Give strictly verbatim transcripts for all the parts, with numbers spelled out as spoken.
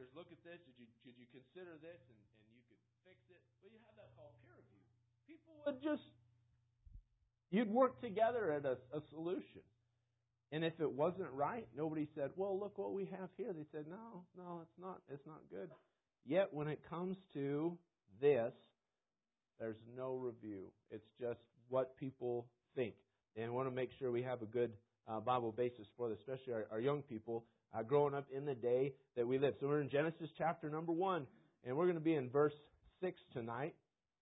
Here's, look at this. Did you, could you consider this? And, and you could fix it. But you have that called peer review. People would just, you'd work together at a, a solution. And if it wasn't right, nobody said, well, look what we have here. They said, no, no, it's not, it's not good. Yet when it comes to this, there's no review. It's just what people think. And I want to make sure we have a good uh, Bible basis for this, especially our, our young people uh, growing up in the day that we live. So we're in Genesis chapter number one, and we're going to be in verse six tonight.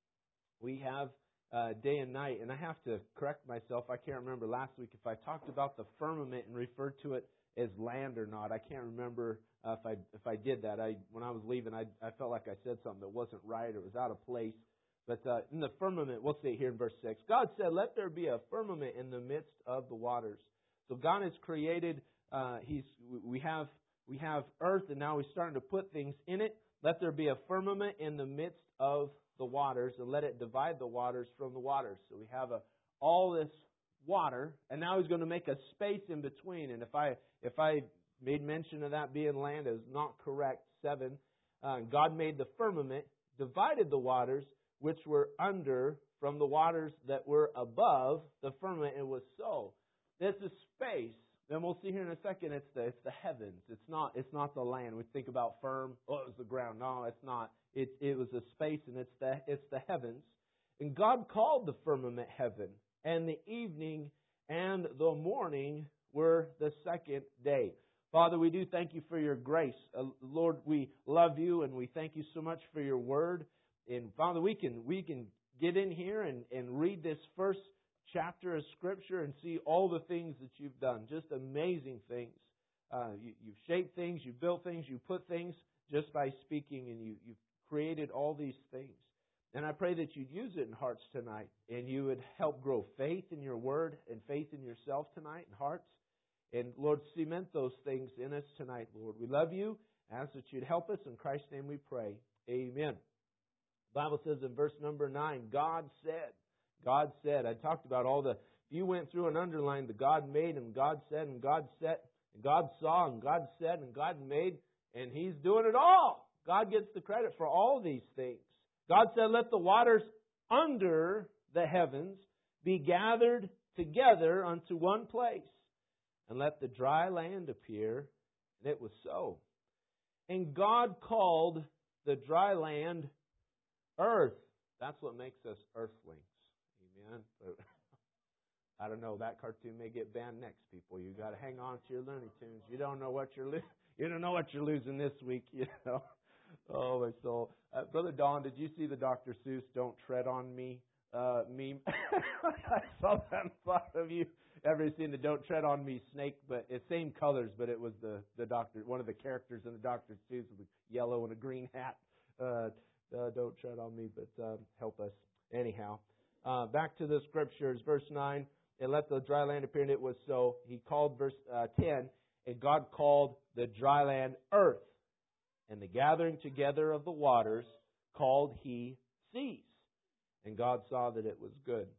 We have uh, day and night, and I have to correct myself. I can't remember last week if I talked about the firmament and referred to it as land or not. I can't remember uh, if I if I did that. I when I was leaving, I I felt like I said something that wasn't right or it was out of place. But uh, in the firmament, we'll see it here in verse six. God said, "Let there be a firmament in the midst of the waters." So God has created. Uh, he's we have we have earth, and now He's starting to put things in it. Let there be a firmament in the midst of the waters, and let it divide the waters from the waters. So we have a all this water, and now He's going to make a space in between. And if I if I made mention of that being land, is not correct. Seven, uh, God made the firmament, divided the waters which were under from the waters that were above the firmament. It was so. This is space. Then we'll see here in a second. It's the it's the heavens. It's not it's not the land. We think about firm. Oh, it was the ground. No, it's not. It it was a space, and it's the it's the heavens. And God called the firmament heaven, and the evening and the morning were the second day. Father, we do thank You for Your grace. Uh, Lord, we love You, and we thank You so much for Your word. And Father, we can we can get in here and, and read this first chapter of Scripture and see all the things that You've done. Just amazing things. Uh, you, you've shaped things, you've built things, you put things just by speaking, and you, you've created all these things. And I pray that You'd use it in hearts tonight, and You would help grow faith in Your Word and faith in Yourself tonight in hearts. And Lord, cement those things in us tonight, Lord. We love You. Ask that You'd help us. In Christ's name we pray. Amen. The Bible says in verse number nine, God said. God said. I talked about all the, if you went through and underlined the God made and God said and God said and God saw and God said and God made, and He's doing it all. God gets the credit for all these things. God said, let the waters under the heavens be gathered together unto one place, and let the dry land appear. And it was so. And God called the dry land earth. That's what makes us earthlings. Amen. But I don't know. That cartoon may get banned next, people. You got to hang on to your Looney Tunes. You don't know what you're lo- you don't know what you're losing this week. You know. Oh my soul, uh, Brother Don, did you see the Doctor Seuss "Don't Tread on Me" uh, meme? I saw that and thought of you. Ever seen the "Don't Tread on Me" snake? But it's same colors, but it was the the doctor, one of the characters in the Doctor Seuss with a yellow and a green hat. Uh, uh, don't tread on me, but uh, help us anyhow. Uh, back to the scriptures, verse nine. And let the dry land appear, and it was so. He called, verse uh, ten, and God called the dry land earth, and the gathering together of the waters called He seas. And God saw that it was good.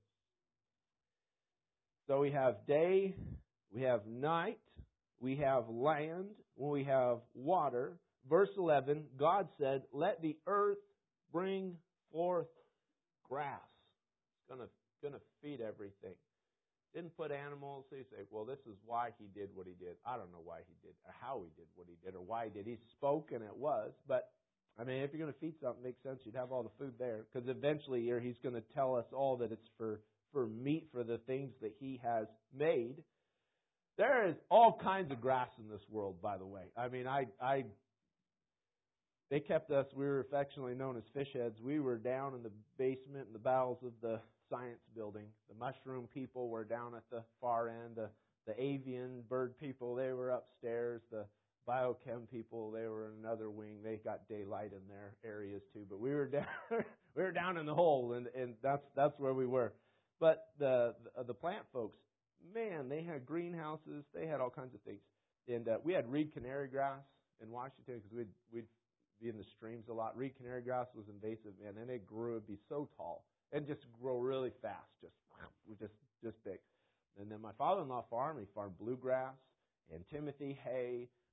So we have day, we have night, we have land, we have water. Verse eleven, God said, let the earth bring forth grass. It's going to, going to feed everything. Didn't put animals. So you say, well, this is why He did what He did. I don't know why He did, or how He did what He did, or why He did. He spoke and it was. But, I mean, if you're going to feed something, it makes sense. You'd have all the food there. Because eventually here He's going to tell us all that it's for, for meat, for the things that He has made. There is all kinds of grass in this world, by the way. I mean, I, I, they kept us, we were affectionately known as fish heads. We were down in the basement, in the bowels of the science building. The mushroom people were down at the far end. The, the avian bird people, they were upstairs. The biochem people, they were in another wing. They got daylight in their areas too. But we were down, we were down in the hole, and, and that's that's where we were. But the, the the plant folks, man, they had greenhouses. They had all kinds of things. And uh, we had reed canary grass in Washington because we'd we'd be in the streams a lot. Reed canary grass was invasive, man, and it grew. It'd be so tall. And just grow really fast, just just just big. And then my father-in-law farmed. He farmed bluegrass and Timothy hay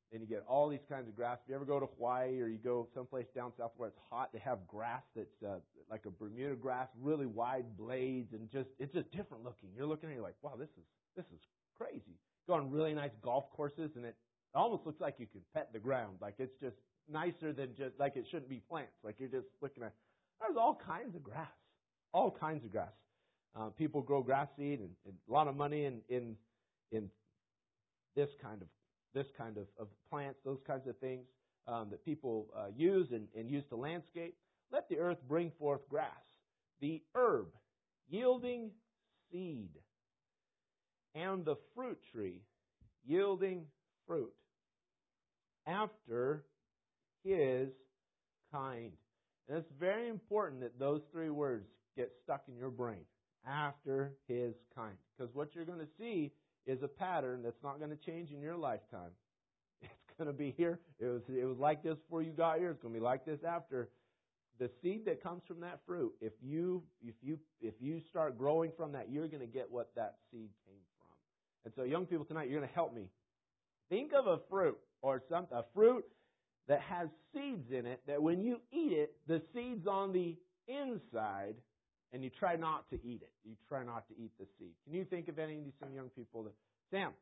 and you get all these kinds of grass. If you ever go to Hawaii or you go someplace down south where it's hot, they have grass that's uh, like a Bermuda grass, really wide blades, and just it's just different looking. You're looking at it, you're like, wow, this is this is crazy. Go on really nice golf courses, and it almost looks like you can pet the ground. Like it's just nicer than just like it shouldn't be plants. Like you're just looking at. There's all kinds of grass, all kinds of grass. Uh, people grow grass seed and, and a lot of money in in in this kind of this kind of, of plants, those kinds of things um, that people uh, use and, and use to landscape. Let the earth bring forth grass, the herb yielding seed, and the fruit tree yielding fruit after his kind. And it's very important that those three words get stuck in your brain. After his kind. Because what you're going to see is a pattern that's not going to change in your lifetime. It's going to be here. It was it was like this before you got here. It's going to be like this after. The seed that comes from that fruit, if you if you if you start growing from that, you're going to get what that seed came from. And so, young people tonight, you're going to help me. Think of a fruit or some a fruit that has seeds in it. That when you eat it, the seeds on the inside. And you try not to eat it. You try not to eat the seed. Can you think of any of these some young people that Sam?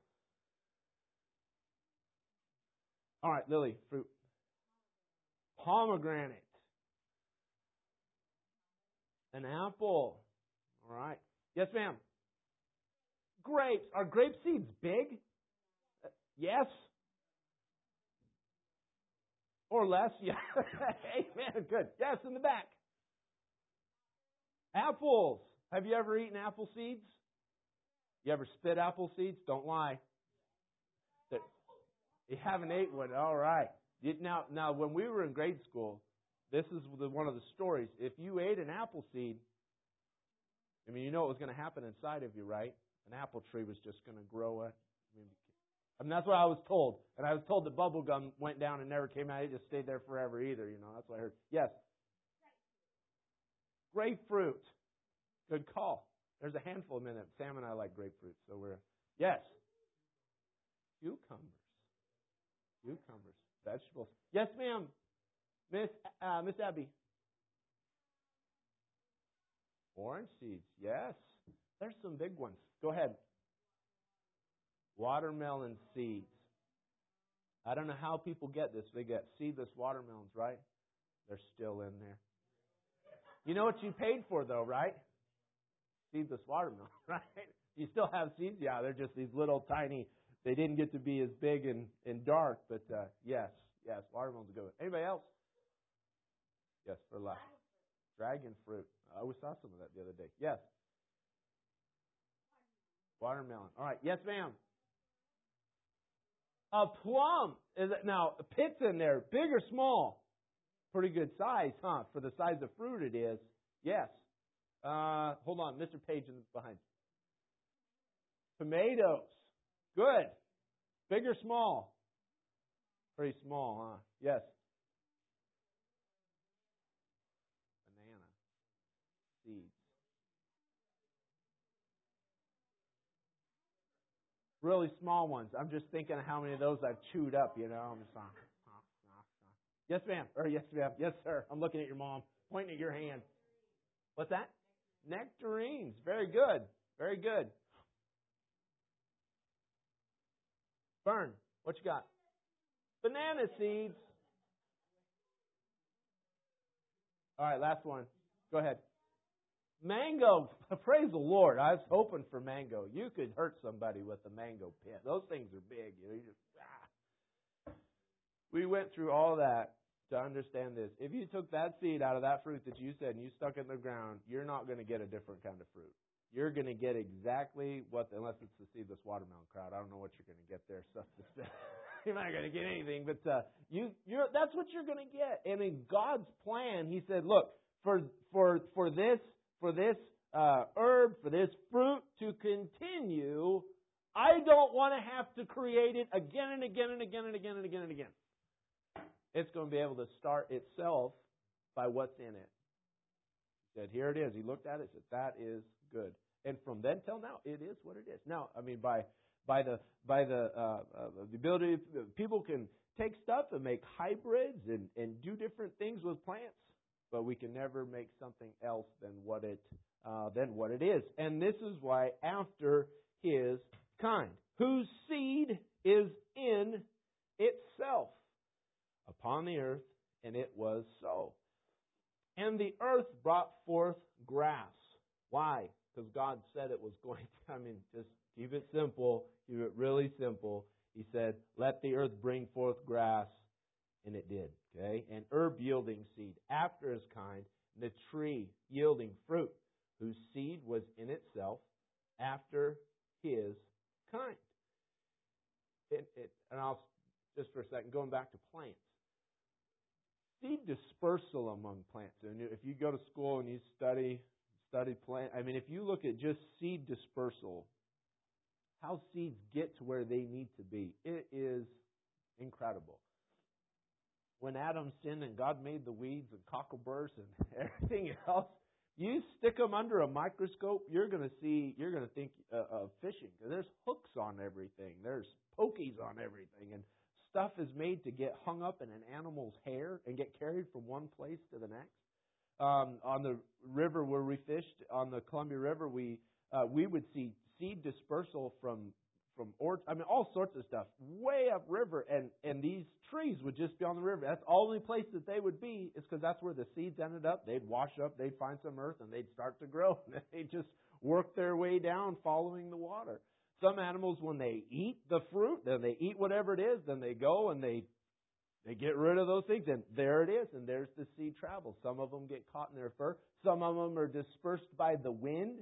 All right, Lily, fruit. Pomegranate. An apple. All right. Yes, ma'am. Grapes. Are grape seeds big? Uh, yes. Or less? Yeah. Amen. Good. Yes, in the back. Apples. Have you ever eaten apple seeds? You ever spit apple seeds? Don't lie. You haven't ate one. All right. Now, now, when we were in grade school, this is the, one of the stories. If you ate an apple seed, I mean, you know what was going to happen inside of you, right? An apple tree was just going to grow. A, I mean, I mean, that's what I was told. And I was told that bubble gum went down and never came out. It just stayed there forever either. You know, that's what I heard. Yes. Grapefruit. Good call. There's a handful of men that Sam and I like grapefruit, so we're yes. Cucumbers. Cucumbers. Vegetables. Yes, ma'am. Miss uh, Miss Abby. Orange seeds. Yes. There's some big ones. Go ahead. Watermelon seeds. I don't know how people get this. They get seedless watermelons, right? They're still in there. You know what you paid for, though, right? Seedless watermelon, right? You still have seeds. Yeah, they're just these little tiny. They didn't get to be as big and, and dark, but uh, yes, yes, watermelons are good. Anybody else? Yes, for life. Dragon fruit. I always saw some of that the other day. Yes. Watermelon. All right. Yes, ma'am. A plum. Is it now? A pit's in there. Big or small? Pretty good size, huh? For the size of fruit it is. Yes. Uh, hold on. Mister Page in behind. Tomatoes. Good. Big or small? Pretty small, huh? Yes. Banana. Seeds. Really small ones. I'm just thinking of how many of those I've chewed up, you know. I'm just like, yes, ma'am. Or yes, ma'am. Yes, sir. I'm looking at your mom, pointing at your hand. What's that? Nectarines. Very good. Very good. Fern, what you got? Banana seeds. All right, last one. Go ahead. Mango. Praise the Lord. I was hoping for mango. You could hurt somebody with a mango pit. Those things are big. You know, you just, ah. We went through all that to understand this. If you took that seed out of that fruit that you said and you stuck it in the ground, you're not going to get a different kind of fruit. You're going to get exactly what, unless it's the seedless watermelon crowd. I don't know what you're going to get there. So you're not going to get anything, but uh, you, you're, that's what you're going to get. And in God's plan, He said, "Look, for for for this for this uh, herb, for this fruit to continue, I don't want to have to create it again and again and again and again and again and again. It's going to be able to start itself by what's in it." He said, "Here it is." He looked at it and said, "That is good." And from then till now, it is what it is. Now, I mean, by by the by the uh, uh, the ability of, people can take stuff and make hybrids and, and do different things with plants, but we can never make something else than what it uh, than what it is. And this is why after his kind, whose seed is in itself upon the earth, and it was so. And the earth brought forth grass. Why? Because God said it was going to. I mean, just keep it simple. Keep it really simple. He said, let the earth bring forth grass, and it did. Okay? And herb yielding seed after his kind, and the tree yielding fruit, whose seed was in itself after his kind. It, it, and I'll, just for a second, going back to plants. Seed dispersal among plants. And if you go to school and you study study plant, I mean, if you look at just seed dispersal, how seeds get to where they need to be, it is incredible. When Adam sinned and God made the weeds and cockleburrs and everything else, you stick them under a microscope, you're going to see, you're going to think uh, of fishing. There's hooks on everything. There's pokies on everything. And stuff is made to get hung up in an animal's hair and get carried from one place to the next. Um, on the river where we fished, on the Columbia River, we uh, we would see seed dispersal from from or I mean all sorts of stuff way upriver, and and these trees would just be on the river. That's the only place that they would be, is because that's where the seeds ended up. They'd wash up, they'd find some earth, and they'd start to grow. And they'd just work their way down, following the water. Some animals, when they eat the fruit, then they eat whatever it is, then they go and they they get rid of those things, and there it is, and there's the seed travel. Some of them get caught in their fur. Some of them are dispersed by the wind.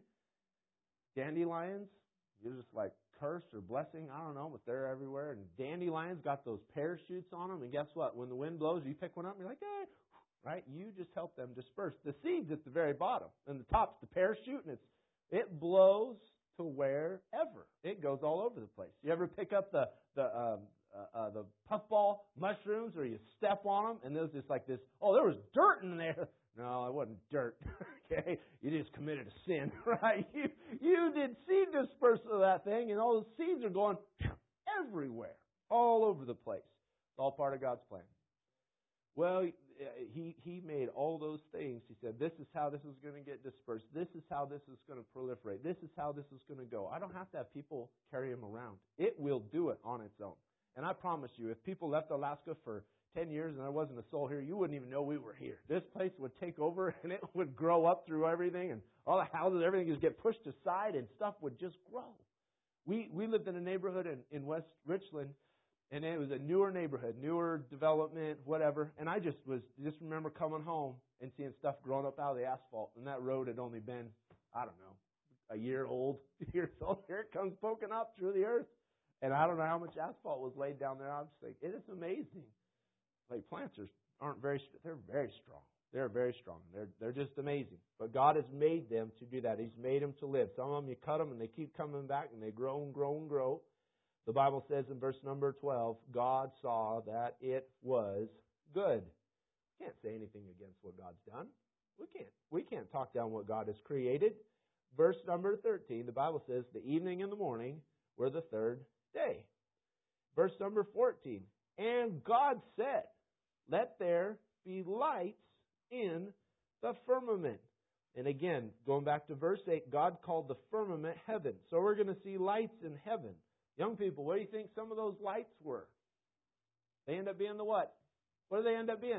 Dandelions, you're just like cursed or blessing, I don't know, but they're everywhere. And dandelions got those parachutes on them, and guess what? When the wind blows, you pick one up, and you're like, eh, right? You just help them disperse. The seed's at the very bottom, and the top's the parachute, and it's it blows to wherever. It goes all over the place. You ever pick up the the um, uh, uh, the puffball mushrooms, or you step on them, and there's just like this, oh, there was dirt in there. No, it wasn't dirt. Okay, you just committed a sin, right? You you did seed dispersal of that thing, and all the seeds are going everywhere, all over the place. It's all part of God's plan. Well, he he made all those things. He said, this is how this is going to get dispersed. This is how this is going to proliferate. This is how this is going to go. I don't have to have people carry them around. It will do it on its own. And I promise you, if people left Alaska for ten years and there wasn't a soul here, you wouldn't even know we were here. This place would take over, and it would grow up through everything, and all the houses, everything would get pushed aside, and stuff would just grow. We we lived in a neighborhood in, in West Richland, and it was a newer neighborhood, newer development, whatever. And I just was just remember coming home and seeing stuff growing up out of the asphalt, and that road had only been, I don't know, a year old, years old. Here it comes poking up through the earth. And I don't know how much asphalt was laid down there. I'm just like, it is amazing. Like, plants are, aren't very, they're very strong. They're very strong. They're they're just amazing. But God has made them to do that. He's made them to live. Some of them, you cut them and they keep coming back, and they grow and grow and grow. The Bible says in verse number twelve, God saw that it was good. We can't say anything against what God's done. We can't. We can't talk down what God has created. Verse number thirteen, the Bible says, the evening and the morning were the third day. Verse number fourteen, and God said, let there be lights in the firmament. And again, going back to verse eight, God called the firmament heaven. So we're going to see lights in heaven. Young people, what do you think some of those lights were? They end up being the what? What do they end up being?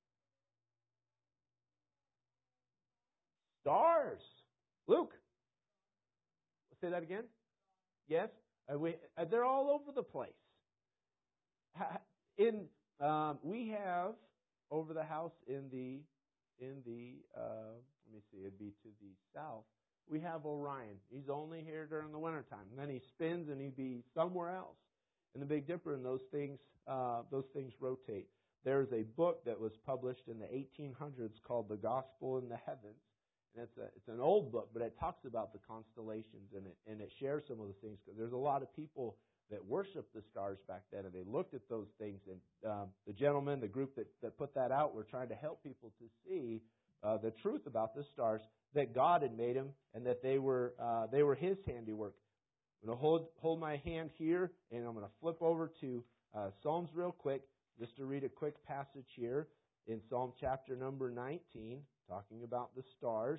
Stars. Luke. Say that again? Yes? Uh, we, uh, they're all over the place. In um, we have over the house in the in the uh, let me see, it'd be to the south. We have Orion. He's only here during the wintertime. And then he spins and he'd be somewhere else. And the Big Dipper and those things uh, those things rotate. There's a book that was published in the eighteen hundreds called The Gospel in the Heavens. And it's a it's an old book, but it talks about the constellations, and it and it shares some of those things, because there's a lot of people that worshiped the stars back then, and they looked at those things. And um, the gentleman, the group that, that put that out, were trying to help people to see uh, the truth about the stars, that God had made them, and that they were uh, they were His handiwork. I'm going to hold, hold my hand here, and I'm going to flip over to uh, Psalms real quick, just to read a quick passage here in Psalm chapter number nineteen, talking about the stars.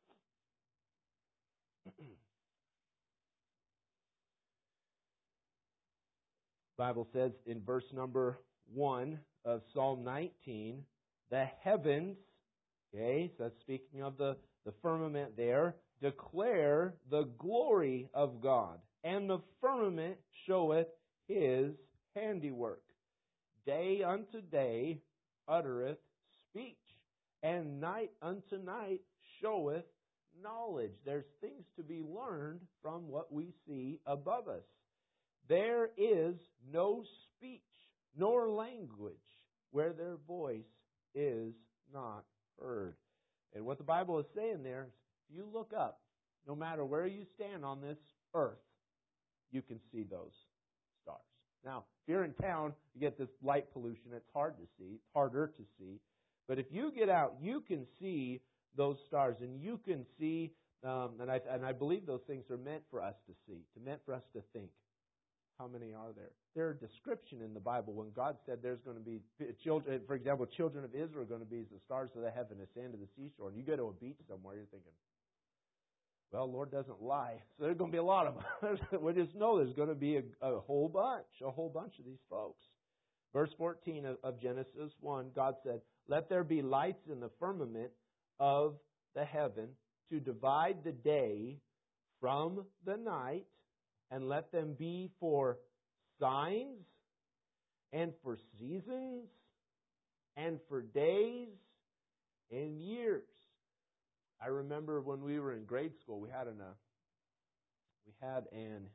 Bible says in verse number one of Psalm nineteen, the heavens, okay, so that's speaking of the, the firmament there, declare the glory of God, and the firmament showeth His handiwork. Day unto day uttereth speech, and night unto night showeth knowledge. There's things to be learned from what we see above us. There is no speech nor language where their voice is not heard. And what the Bible is saying there is, if you look up, no matter where you stand on this earth, you can see those stars. Now, if you're in town, you get this light pollution. It's hard to see. It's harder to see. But if you get out, you can see those stars, and you can see, um, and I and I believe those things are meant for us to see, to meant for us to think. How many are there? There are description in the Bible when God said there's going to be children, for example, children of Israel are going to be as the stars of the heaven, the sand of the seashore. And you go to a beach somewhere, you're thinking, well, Lord doesn't lie. So there's going to be a lot of them. We just know there's going to be a, a whole bunch, a whole bunch of these folks. Verse fourteen of, of Genesis one, God said, let there be lights in the firmament of the heaven to divide the day from the night, and let them be for signs and for seasons and for days and years. I remember when we were in grade school, we had an uh, we had an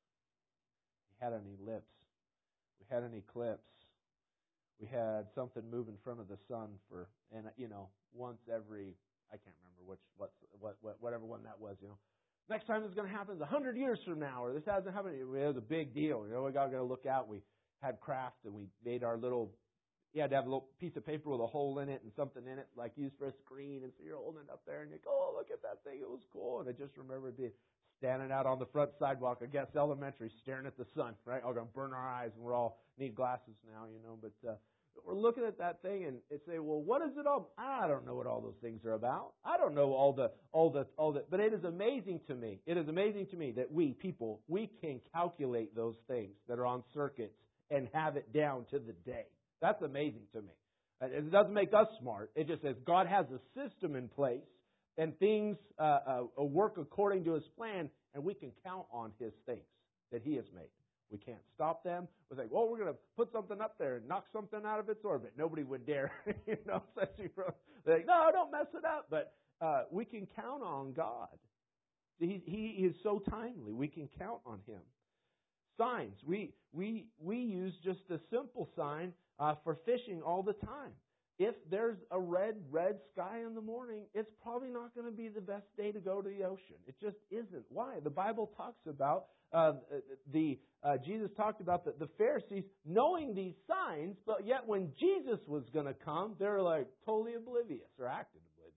we had an ellipse, we had an eclipse, we had something move in front of the sun for, and you know, once every, I can't remember which what what, what whatever one that was, you know. Next time it's going to happen is a hundred years from now, or this hasn't happened. It was a big deal. You know, we got to look out. We had craft, and we made our little. You had to have a little piece of paper with a hole in it and something in it, like used for a screen. And so you're holding it up there, and you go, "Oh, look at that thing! It was cool." And I just remember being standing out on the front sidewalk, I guess elementary, staring at the sun. Right? We're going to burn our eyes, and we're all need glasses now, you know. But uh, we're looking at that thing and it say, well, what is it all? I don't know what all those things are about. I don't know all the, all the, all the, but it is amazing to me. It is amazing to me that we people, we can calculate those things that are on circuits and have it down to the day. That's amazing to me. It doesn't make us smart. It just says God has a system in place and things uh, uh, work according to His plan, and we can count on His things that He has made. We can't stop them. We're like, well, we're going to put something up there and knock something out of its orbit. Nobody would dare, you know. They're like, no, don't mess it up. But uh, we can count on God. He, he is so timely. We can count on Him. Signs. We we we use just a simple sign uh, for fishing all the time. If there's a red, red sky in the morning, it's probably not going to be the best day to go to the ocean. It just isn't. Why? The Bible talks about, uh, the uh, Jesus talked about the, the Pharisees knowing these signs, but yet when Jesus was going to come, they're like totally oblivious or acted oblivious.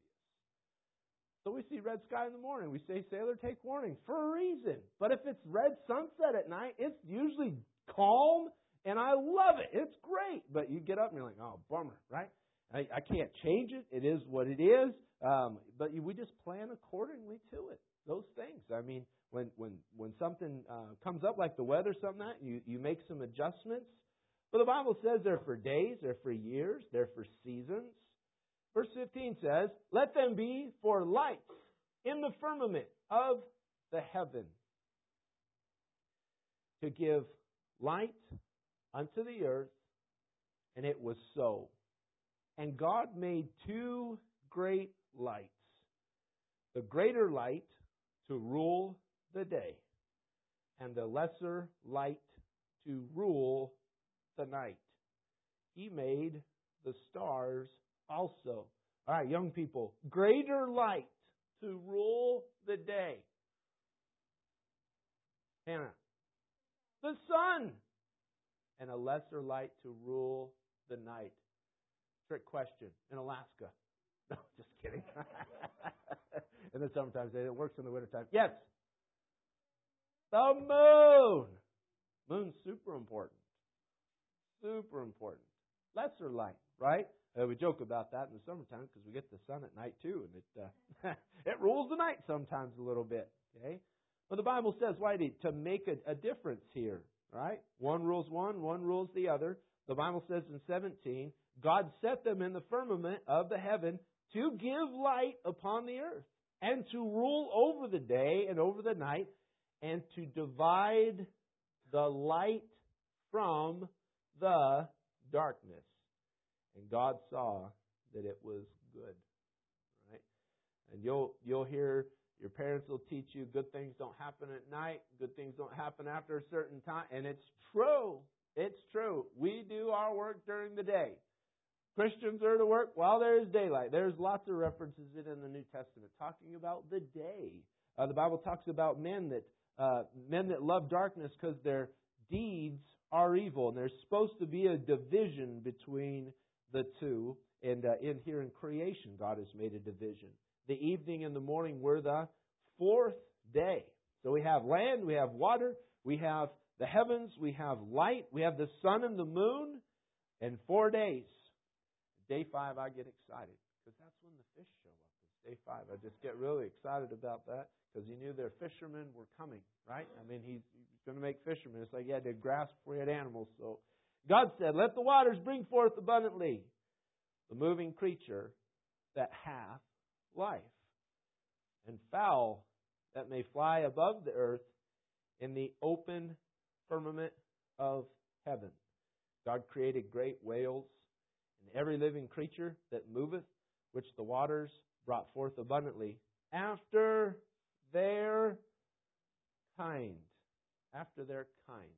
So we see red sky in the morning. We say, sailor, take warning, for a reason. But if it's red sunset at night, it's usually calm, and I love it. It's great. But you get up and you're like, oh, bummer, right? I, I can't change it. It is what it is. Um, but we just plan accordingly to it. Those things. I mean, when when when something uh, comes up like the weather, something like that, you, you make some adjustments. But the Bible says they're for days, they're for years, they're for seasons. Verse fifteen says, let them be for lights in the firmament of the heaven, to give light unto the earth. And it was so. And God made two great lights. The greater light to rule the day, and the lesser light to rule the night. He made the stars also. All right, young people, greater light to rule the day. Hannah, the sun, and a lesser light to rule the night. Trick question. In Alaska. No, just kidding. In the summertime, it works in the wintertime. Yes. The moon. Moon's super important. Super important. Lesser light, right? Uh, we joke about that in the summertime because we get the sun at night too, and it uh, it rules the night sometimes a little bit. Okay, but the Bible says, why did to make a, a difference here, right? One rules one, one rules the other. The Bible says in seventeen, God set them in the firmament of the heaven to give light upon the earth, and to rule over the day and over the night, and to divide the light from the darkness. And God saw that it was good. Right? And you'll you'll hear your parents will teach you good things don't happen at night, good things don't happen after a certain time, and it's true. It's true. We do our work during the day. Christians are to work while there is daylight. There's lots of references in the New Testament talking about the day. Uh, the Bible talks about men that uh, men that love darkness because their deeds are evil, and there's supposed to be a division between the two. And uh, in here in creation, God has made a division. The evening and the morning were the fourth day. So we have land, we have water, we have the heavens, we have light, we have the sun and the moon, and four days. Day five, I get excited because that's when the fish show up. It's day five. I just get really excited about that because you knew their fishermen were coming, right? I mean, he's, he's going to make fishermen. It's like he had to grass before he had animals. So God said, let the waters bring forth abundantly the moving creature that hath life, and fowl that may fly above the earth in the open firmament of heaven. God created great whales and every living creature that moveth, which the waters brought forth abundantly after their kind. After their kind.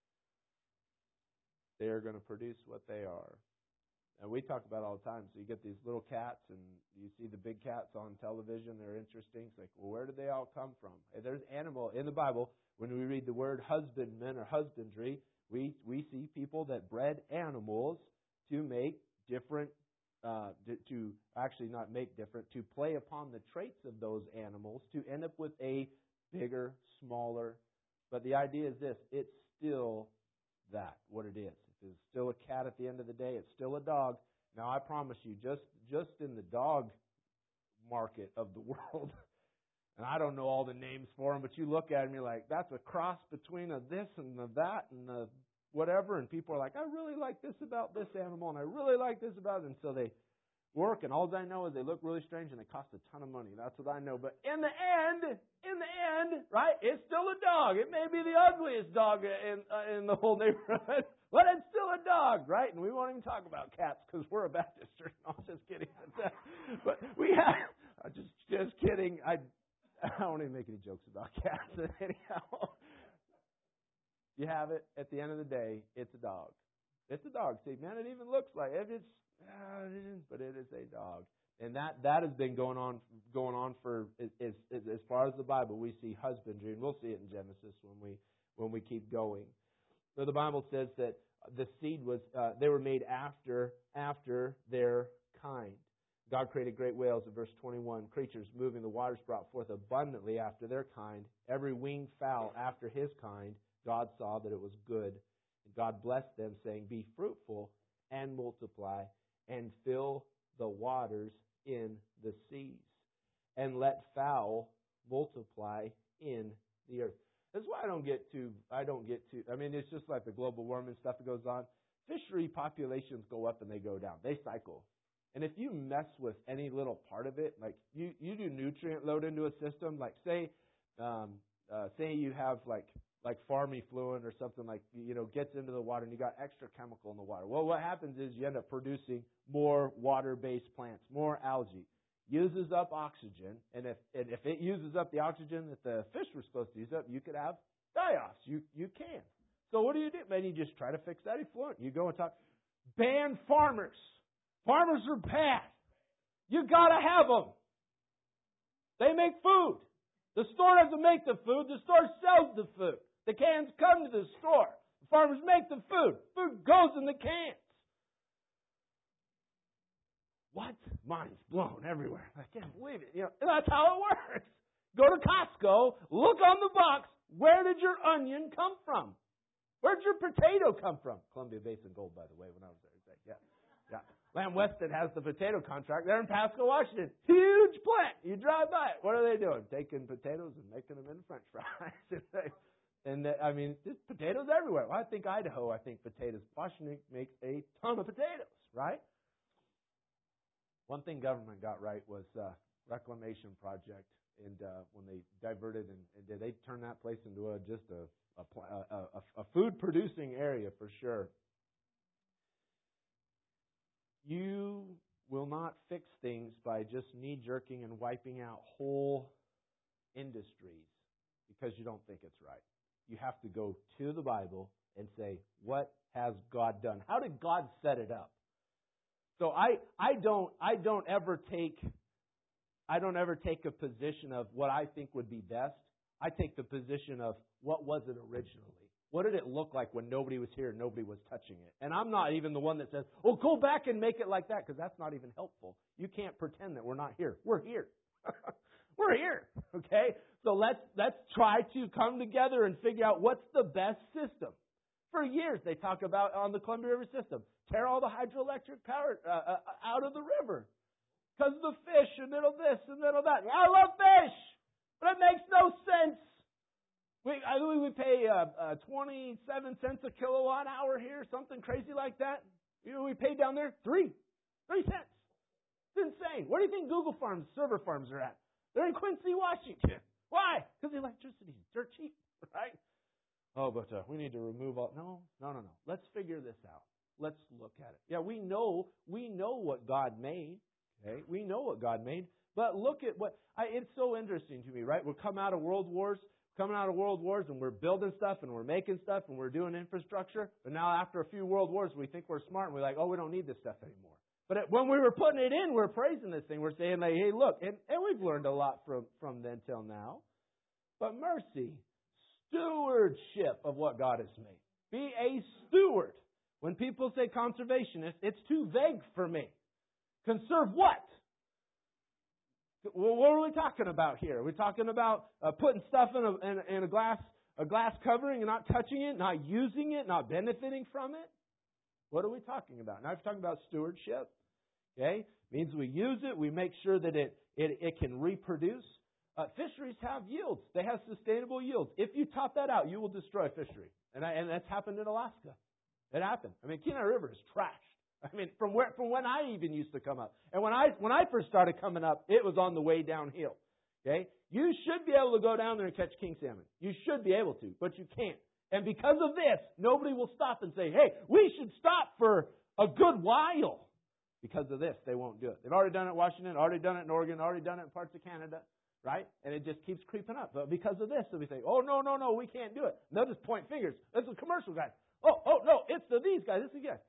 They are going to produce what they are. And we talk about it all the time. So you get these little cats, and you see the big cats on television. They're interesting. It's like, well, where did they all come from? Hey, there's animal in the Bible. When we read the word husbandman or husbandry, we we see people that bred animals to make different, uh, to, to actually not make different, to play upon the traits of those animals to end up with a bigger, smaller. But the idea is this: it's still that, what it is. It's still a cat at the end of the day. It's still a dog. Now, I promise you, just just in the dog market of the world, and I don't know all the names for them, but you look at them, you're like, that's a cross between a this and a that and a whatever, and people are like, I really like this about this animal, and I really like this about it, and so they work, and all I know is they look really strange, and they cost a ton of money. That's what I know. But in the end, in the end, right, it's still a dog. It may be the ugliest dog in uh, in the whole neighborhood, but it's still a dog, right? And we won't even talk about cats because we're a Baptist church. No, I'm just kidding. But we have, I'm just just kidding. I I don't even make any jokes about cats. Anyhow, you have it. At the end of the day, it's a dog. It's a dog. See, man, it even looks like it. It's Uh, but it is a dog, and that, that has been going on going on for as, as as far as the Bible. We see husbandry, and we'll see it in Genesis when we when we keep going. So the Bible says that the seed was uh, they were made after after their kind. God created great whales in verse twenty-one, creatures moving the waters brought forth abundantly after their kind. Every winged fowl after his kind. God saw that it was good, and God blessed them, saying, "Be fruitful and multiply, and fill the waters in the seas, and let fowl multiply in the earth." That's why I don't get to, I don't get to, I mean, it's just like the global warming stuff that goes on. Fishery populations go up and they go down. They cycle. And if you mess with any little part of it, like you, you do nutrient load into a system, like say, um, uh, say you have like, like farm effluent or something like, you know, gets into the water and you got extra chemical in the water. Well, what happens is you end up producing more water-based plants, more algae. Uses up oxygen, and if and if it uses up the oxygen that the fish were supposed to use up, you could have die-offs. You you can. So what do you do? Man, you just try to fix that effluent. You go and talk. Ban farmers. Farmers are bad. You gotta have them. They make food. The store doesn't make the food. The store sells the food. The cans come to the store. The farmers make the food. Food goes in the cans. What? Mind's blown everywhere. I can't believe it. You know, that's how it works. Go to Costco, look on the box, Where did your onion come from? Where'd your potato come from? Columbia Basin Gold, by the way, when I was there. Yeah, yeah. Lamb Weston has the potato contract. They're in Pasco, Washington. Huge plant. You drive by it. What are they doing? Taking potatoes and making them into French fries. And, uh, I mean, there's potatoes everywhere. Well, I think Idaho, I think potatoes. Washington makes a ton of potatoes, right? One thing government got right was uh, reclamation project. And uh, when they diverted and, and did, they turned that place into a, just a a, a, a food-producing area for sure. You will not fix things by just knee-jerking and wiping out whole industries because you don't think it's right. You have to go to the Bible and say, what has God done? How did God set it up? So I, I don't I don't ever take I don't ever take a position of what I think would be best. I take the position of what was it originally? What did it look like when nobody was here and nobody was touching it? And I'm not even the one that says, oh, go back and make it like that, because that's not even helpful. You can't pretend that we're not here. We're here. We're here. Okay? So let's let's try to come together and figure out what's the best system. For years, they talk about on the Columbia River system, tear all the hydroelectric power uh, uh, out of the river. Because of the fish, and it'll this, and it'll that. I love fish! But it makes no sense. We I believe we pay uh, uh, twenty-seven cents a kilowatt hour here, something crazy like that. You know, we pay down there three, three cents. It's insane. Where do you think Google farms, server farms are at? They're in Quincy, Washington. Why? Because the electricity is dirt cheap, right? Oh, but uh, we need to remove all. No, no, no, no. Let's figure this out. Let's look at it. Yeah, we know we know what God made. Okay, we know what God made. But look at what, I, it's so interesting to me, right? We're coming out of world wars, coming out of world wars, and we're building stuff, and we're making stuff, and we're doing infrastructure. But now after a few world wars, we think we're smart, and we're like, oh, we don't need this stuff anymore. But it, when we were putting it in, we're praising this thing. We're saying, like, hey, look, and, and we've learned a lot from, from then till now. But mercy, stewardship of what God has made. Be a steward. When people say conservationist, it's too vague for me. Conserve what? Well, what are we talking about here? Are we talking about uh, putting stuff in a, in, in a glass a glass covering and not touching it, not using it, not benefiting from it? What are we talking about? Now, I'm talking about stewardship. Okay, means we use it. We make sure that it it, it can reproduce. Uh, fisheries have yields. They have sustainable yields. If you top that out, you will destroy fishery, and I, and that's happened in Alaska. It happened. I mean, Kenai River is trashed. I mean, from where from when I even used to come up. And when I when I first started coming up, it was on the way downhill. Okay? You should be able to go down there and catch king salmon. You should be able to, but you can't. And because of this, nobody will stop and say, hey, we should stop for a good while. Because of this, they won't do it. They've already done it in Washington, already done it in Oregon, already done it in parts of Canada, right? And it just keeps creeping up. But because of this, they'll be saying, oh, no, no, no, we can't do it. And they'll just point fingers. That's a commercial guy. Oh, oh, no, it's the these guys. It's the guys.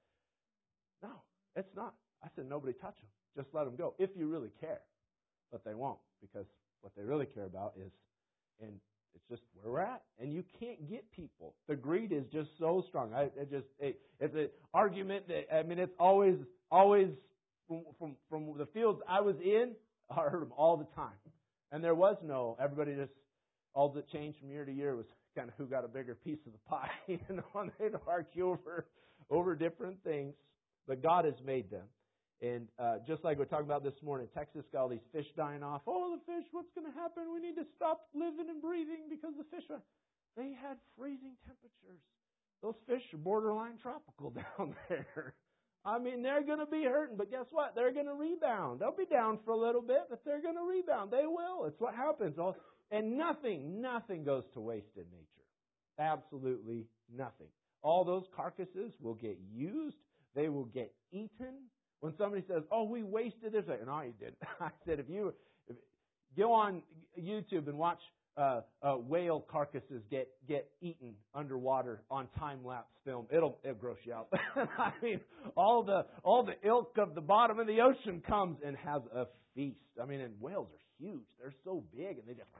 No, it's not. I said, nobody touch them. Just let them go, if you really care. But they won't, because what they really care about is, and it's just where we're at. And you can't get people. The greed is just so strong. I it just it, It's an argument that, I mean, it's always, always, from, from, from the fields I was in, I heard them all the time. And there was no, everybody just, all that changed from year to year was kind of who got a bigger piece of the pie. You know, and they'd argue over, over different things. But God has made them. And uh, just like we're talking about this morning, Texas got all these fish dying off. Oh, the fish, what's going to happen? We need to stop living and breathing because the fish are... They had freezing temperatures. Those fish are borderline tropical down there. I mean, they're going to be hurting, but guess what? They're going to rebound. They'll be down for a little bit, but they're going to rebound. They will. It's what happens. And nothing, nothing goes to waste in nature. Absolutely nothing. All those carcasses will get used. They will get eaten. When somebody says, oh, we wasted this, I say, no, you didn't. I said, if you if, go on YouTube and watch uh, uh, whale carcasses get, get eaten underwater on time-lapse film, it'll, it'll gross you out. I mean, all the all the ilk of the bottom of the ocean comes and has a feast. I mean, and whales are huge. They're so big, and they just,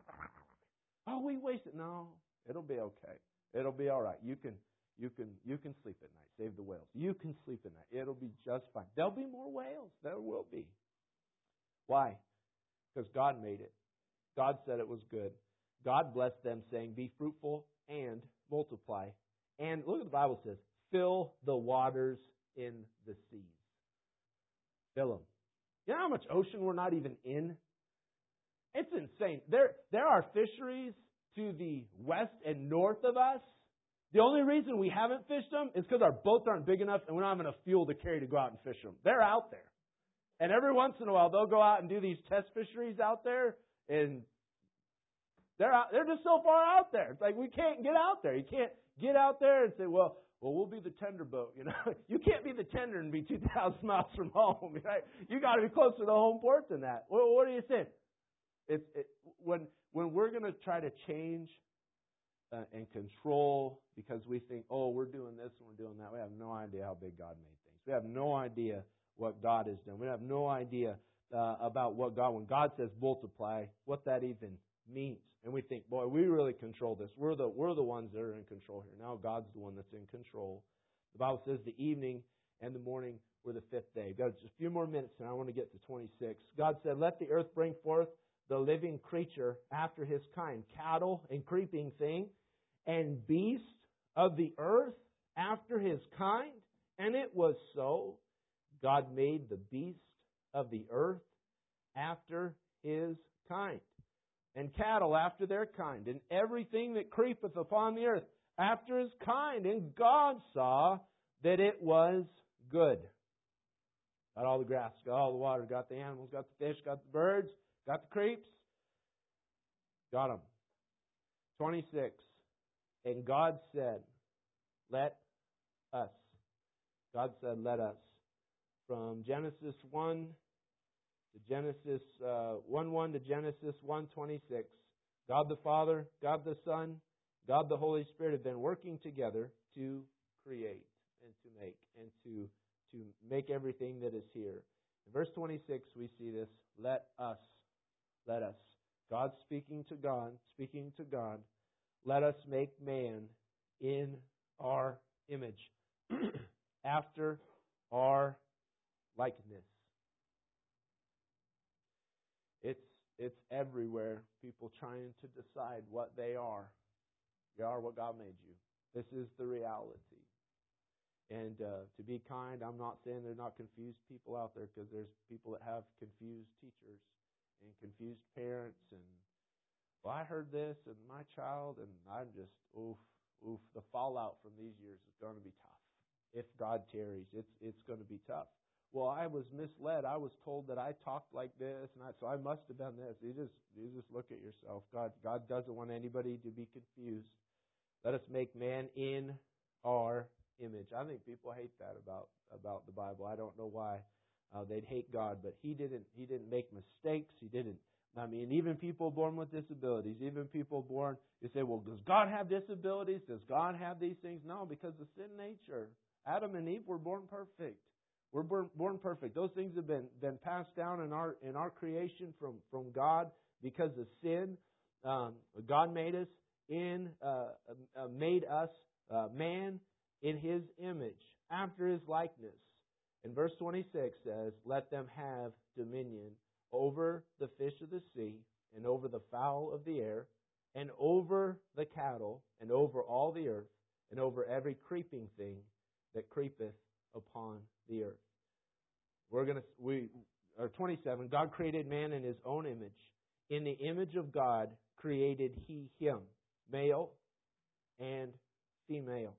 oh, we wasted. No, it'll be okay. It'll be all right. You can... You can you can sleep at night. Save the whales. You can sleep at night. It'll be just fine. There'll be more whales. There will be. Why? Because God made it. God said it was good. God blessed them, saying, be fruitful and multiply. And look what the Bible says, fill the waters in the seas. Fill them. You know how much ocean we're not even in? It's insane. There, there are fisheries to the west and north of us. The only reason we haven't fished them is because our boats aren't big enough and we don't have enough fuel to carry to go out and fish them. They're out there. And every once in a while, they'll go out and do these test fisheries out there, and they're out, they're just so far out there. It's like we can't get out there. You can't get out there and say, well, well, we'll be the tender boat. You know, you can't be the tender and be two thousand miles from home. Right? You got to be closer to home port than that. Well, what are you saying? It's it, when when we're going to try to change uh, and control because we think, oh, we're doing this and we're doing that. We have no idea how big God made things. We have no idea what God has done. We have no idea uh, about what God, when God says multiply, what that even means. And we think, boy, we really control this. We're the we're the ones that are in control here. Now God's the one that's in control. The Bible says the evening and the morning were the fifth day. We've got just a few more minutes, and I want to get to twenty-six. God said, let the earth bring forth the living creature after his kind, cattle and creeping thing, and beast of the earth after his kind. And it was so. God made the beast of the earth after his kind, and cattle after their kind, and everything that creepeth upon the earth after his kind. And God saw that it was good. Got all the grass, got all the water, got the animals, got the fish, got the birds, got the creeps. Got them. twenty-six. And God said, let us. God said, let us. From Genesis one to Genesis uh, one one to Genesis one twenty-six, God the Father, God the Son, God the Holy Spirit have been working together to create and to make and to to make everything that is here. In verse twenty-six, we see this. Let us. Let us. God speaking to God, speaking to God. Let us make man in our image, after our likeness. It's it's everywhere. People trying to decide what they are. You are what God made you. This is the reality. And uh, to be kind, I'm not saying there are not confused people out there, because there's people that have confused teachers and confused parents. And, well, I heard this and my child, and I'm just, oof, oof. The fallout from these years is going to be tough. If God tarries, it's it's going to be tough. Well, I was misled. I was told that I talked like this, and I, so I must have done this. You just you just look at yourself. God God doesn't want anybody to be confused. Let us make man in our image. I think people hate that about about the Bible. I don't know why uh, they'd hate God, but He didn't He didn't make mistakes. He didn't. I mean, even people born with disabilities, even people born. You say, well, does God have disabilities? Does God have these things? No, because of sin nature. Adam and Eve were born perfect. We're born, born perfect. Those things have been, been passed down in our in our creation from, from God because of sin. Um, God made us in uh, uh, made us uh, man in His image, after His likeness. And verse twenty-six says, "Let them have dominion over the fish of the sea, and over the fowl of the air, and over the cattle, and over all the earth, and over every creeping thing that creepeth upon the earth." We're gonna we or twenty-seven. God created man in His own image. In the image of God created He him, male and female.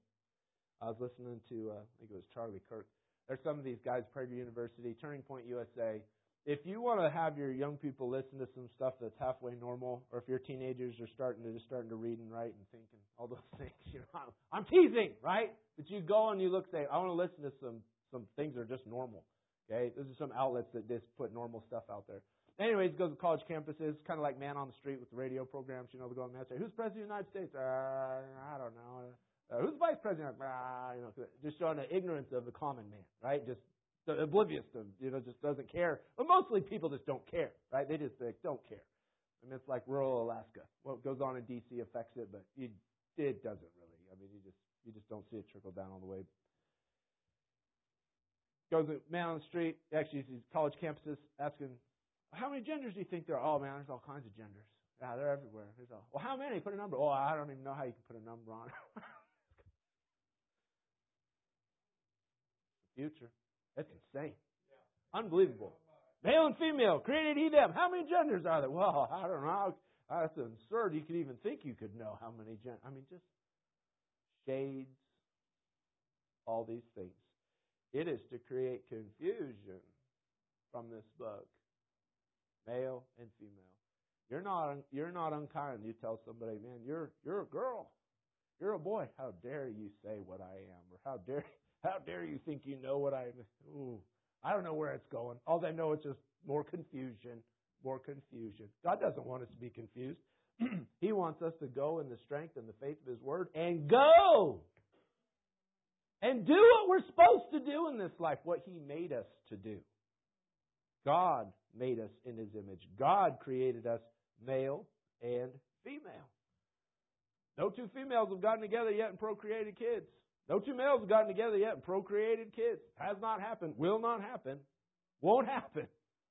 I was listening to uh, I think it was Charlie Kirk. There's some of these guys, Prager University, Turning Point U S A. If you want to have your young people listen to some stuff that's halfway normal, or if your teenagers are starting to just starting to read and write and think and all those things, you know, I'm, I'm teasing, right? But you go and you look, say, I want to listen to some some things that are just normal. Okay, those are some outlets that just put normal stuff out there. Anyways, go to college campuses, kind of like Man on the Street with the radio programs. You know, they go on there and say, "Who's president of the United States?" Uh, I don't know. Uh, who's vice president? Uh, you know, just showing the ignorance of the common man, right? Just oblivious to, you know, just doesn't care. But mostly people just don't care, right? They just they don't care. I mean, it's like rural Alaska. What goes on in D C affects it, but it, it doesn't really. I mean, you just you just don't see it trickle down all the way. Goes to Man on the Street, actually these college campuses, asking, how many genders do you think there are? Oh, man, there's all kinds of genders. Yeah, they're everywhere. There's all, well, how many? Put a number. Oh, I don't even know how you can put a number on it. The future. It's insane. Unbelievable. Male and female, created he them. How many genders are there? Well, I don't know. That's absurd. You could even think you could know how many genders. I mean, just shades, all these things. It is to create confusion from this book. Male and female. You're not you're not unkind. You tell somebody, man, you're you're a girl. You're a boy. How dare you say what I am? Or how dare how dare you think you know what I am? Ooh, I don't know where it's going. All I know is just more confusion, more confusion. God doesn't want us to be confused. He wants us to go in the strength and the faith of His Word and go and do what we're supposed to do in this life, what He made us to do. God made us in His image. God created us male and female. No two females have gotten together yet and procreated kids. No two males have gotten together yet and procreated kids. Has not happened. Will not happen. Won't happen.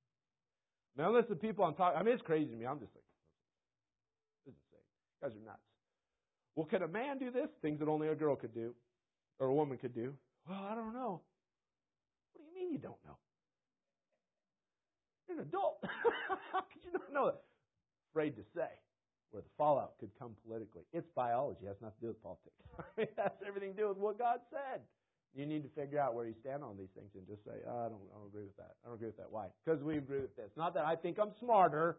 Now listen to people I'm talking. I mean, it's crazy to me. I'm just like, this is insane. You guys are nuts. Well, can a man do this? Things that only a girl could do, or a woman could do. Well, I don't know. What do you mean you don't know? You're an adult. How could you not know that? Afraid to say where the fallout could come politically. It's biology. It has nothing to do with politics. It has everything to do with what God said. You need to figure out where you stand on these things and just say, oh, I don't, I don't agree with that. I don't agree with that. Why? Because we agree with this. Not that I think I'm smarter,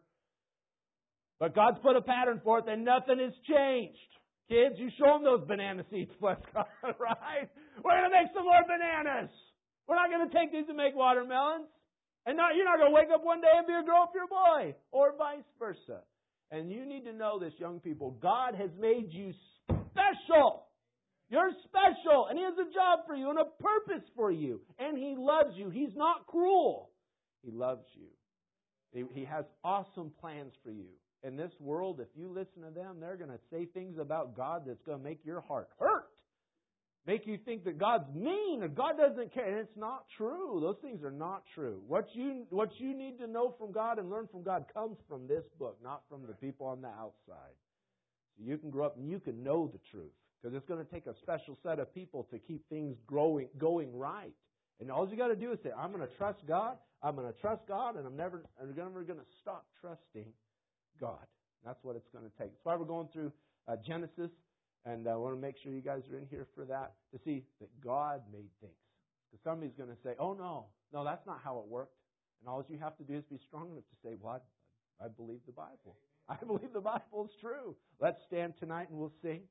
but God's put a pattern for it and nothing has changed. Kids, you show them those banana seeds, bless God, right? We're going to make some more bananas. We're not going to take these and make watermelons. And not, you're not going to wake up one day and be a girl if you're a boy, or vice versa. And you need to know this, young people. God has made you special. You're special, and He has a job for you and a purpose for you. And He loves you. He's not cruel. He loves you. He, he has awesome plans for you. In this world, if you listen to them, they're going to say things about God that's going to make your heart hurt. Make you think that God's mean or God doesn't care. And it's not true. Those things are not true. What you what you need to know from God and learn from God comes from this book, not from the people on the outside. So you can grow up and you can know the truth. Because it's going to take a special set of people to keep things growing, going right. And all you got to do is say, I'm going to trust God. I'm going to trust God, and I'm never, I'm never going to stop trusting God. That's what it's going to take. That's why we're going through uh, Genesis. And I want to make sure you guys are in here for that, to see that God made things. Because somebody's going to say, oh, no, no, that's not how it worked. And all you have to do is be strong enough to say, well, I, I believe the Bible. I believe the Bible is true. Let's stand tonight and we'll sing.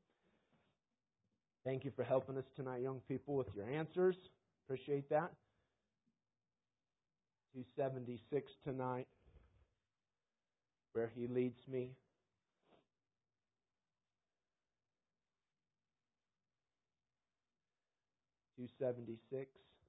Thank you for helping us tonight, young people, with your answers. Appreciate that. two seventy-six tonight, where He leads me. two seventy-six.